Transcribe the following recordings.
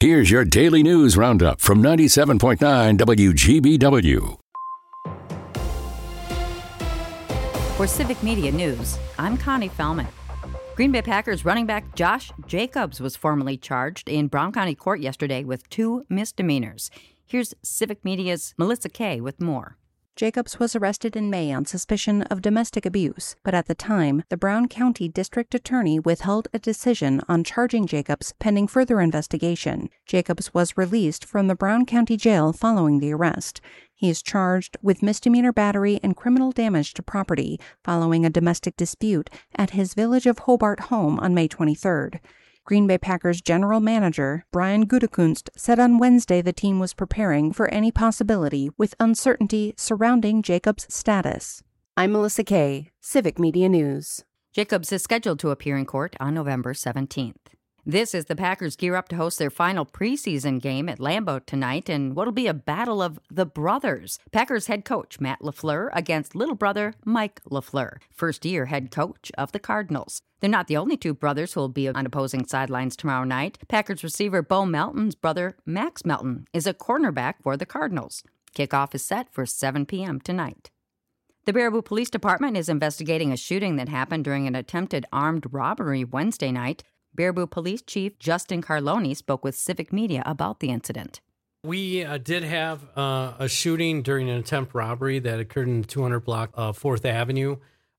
Here's your daily news roundup from 97.9 WGBW. For Civic Media News, I'm Connie Fellman. Green Bay Packers running back Josh Jacobs was formally charged in Brown County Court yesterday with 2 misdemeanors. Here's Civic Media's Melissa Kay with more. Jacobs was arrested in May on suspicion of domestic abuse, but at the time, the Brown County District Attorney withheld a decision on charging Jacobs pending further investigation. Jacobs was released from the Brown County Jail following the arrest. He is charged with misdemeanor battery and criminal damage to property following a domestic dispute at his Village of Hobart home on May 23rd. Green Bay Packers general manager Brian Gutekunst said on Wednesday the team was preparing for any possibility with uncertainty surrounding Jacobs' status. I'm Melissa Kay, Civic Media News. Jacobs is scheduled to appear in court on November 17th. This is the Packers gear up to host their final preseason game at Lambeau tonight in what'll be a battle of the brothers. Packers head coach Matt LaFleur against little brother Mike LaFleur, first-year head coach of the Cardinals. They're not the only two brothers who will be on opposing sidelines tomorrow night. Packers receiver Bo Melton's brother Max Melton is a cornerback for the Cardinals. Kickoff is set for 7 p.m. tonight. The Baraboo Police Department is investigating a shooting that happened during an attempted armed robbery Wednesday night. Baraboo Police Chief Justin Carloni spoke with Civic Media about the incident. We did have a shooting during an attempt robbery that occurred in the 200 block of 4th Avenue.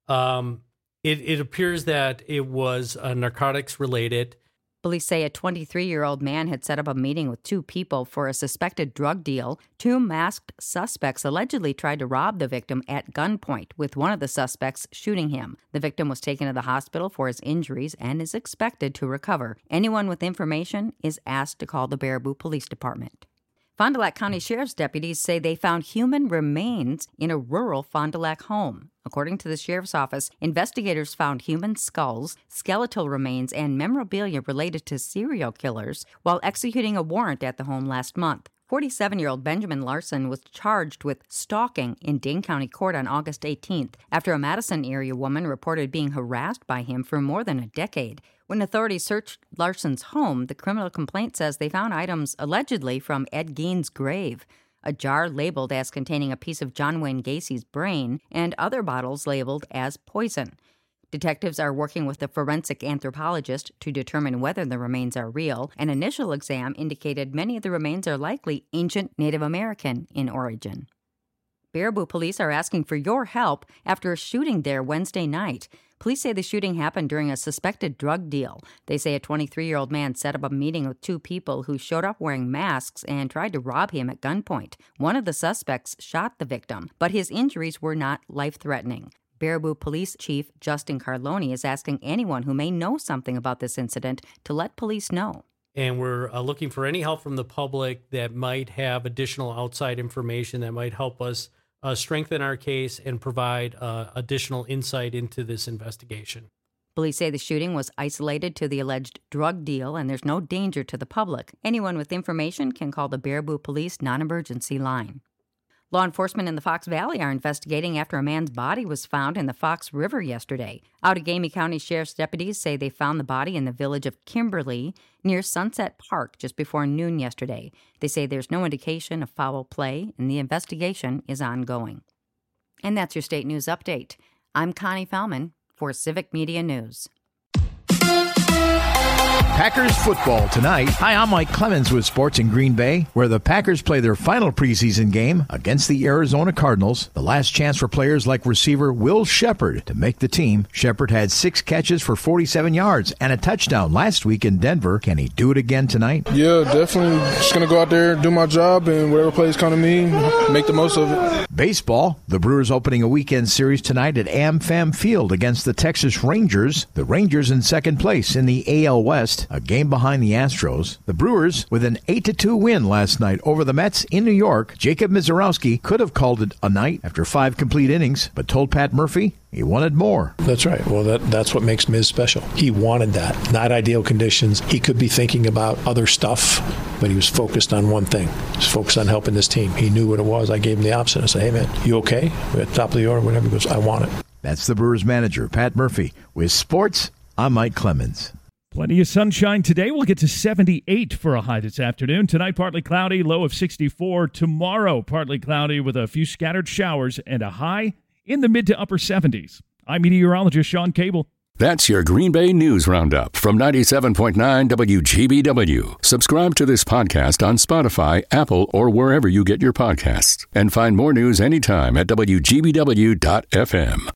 It appears that it was narcotics related. Police say a 23-year-old man had set up a meeting with 2 people for a suspected drug deal. 2 masked suspects allegedly tried to rob the victim at gunpoint, with one of the suspects shooting him. The victim was taken to the hospital for his injuries and is expected to recover. Anyone with information is asked to call the Baraboo Police Department. Fond du Lac County Sheriff's deputies say they found human remains in a rural Fond du Lac home. According to the Sheriff's Office, investigators found human skulls, skeletal remains, and memorabilia related to serial killers while executing a warrant at the home last month. 47-year-old Benjamin Larson was charged with stalking in Dane County Court on August 18th after a Madison area woman reported being harassed by him for more than a decade. When authorities searched Larson's home, the criminal complaint says they found items allegedly from Ed Gein's grave, a jar labeled as containing a piece of John Wayne Gacy's brain, and other bottles labeled as poison. Detectives are working with a forensic anthropologist to determine whether the remains are real. An initial exam indicated many of the remains are likely ancient Native American in origin. Baraboo police are asking for your help after a shooting there Wednesday night. Police say the shooting happened during a suspected drug deal. They say a 23-year-old man set up a meeting with 2 people who showed up wearing masks and tried to rob him at gunpoint. One of the suspects shot the victim, but his injuries were not life-threatening. Baraboo Police Chief Justin Carloni is asking anyone who may know something about this incident to let police know. And we're looking for any help from the public that might have additional outside information that might help us strengthen our case and provide additional insight into this investigation. Police say the shooting was isolated to the alleged drug deal and there's no danger to the public. Anyone with information can call the Baraboo Police non-emergency line. Law enforcement in the Fox Valley are investigating after a man's body was found in the Fox River yesterday. Outagamie County Sheriff's deputies say they found the body in the village of Kimberly near Sunset Park just before noon yesterday. They say there's no indication of foul play and the investigation is ongoing. And that's your state news update. I'm Connie Fellman for Civic Media News. Packers football tonight. Hi, I'm Mike Clemens with Sports in Green Bay, where the Packers play their final preseason game against the Arizona Cardinals. The last chance for players like receiver Will Shepard to make the team. Shepard had 6 catches for 47 yards and a touchdown last week in Denver. Can he do it again tonight? Yeah, definitely. Just going to go out there, do my job, and whatever plays come to me, make the most of it. Baseball. The Brewers opening a weekend series tonight at AmFam Field against the Texas Rangers. The Rangers in second place in the AL West. a game behind the Astros. The Brewers with an 8-2 win last night over the Mets in New York. Jacob Misiorowski could have called it a night after 5 complete innings, but told Pat Murphy he wanted more. That's right. Well, that's what makes Miz special. He wanted that. Not ideal conditions. He could be thinking about other stuff, but he was focused on one thing. He was focused on helping this team. He knew what it was. I gave him the option. I said, hey, man, you okay? We're at the top of the order, whatever. He goes, I want it. That's the Brewers manager, Pat Murphy. With sports, I'm Mike Clemens. Plenty of sunshine today. We'll get to 78 for a high this afternoon. Tonight, partly cloudy, low of 64. Tomorrow, partly cloudy with a few scattered showers and a high in the mid to upper 70s. I'm meteorologist Sean Cable. That's your Green Bay News Roundup from 97.9 WGBW. Subscribe to this podcast on Spotify, Apple, or wherever you get your podcasts. And find more news anytime at WGBW.FM.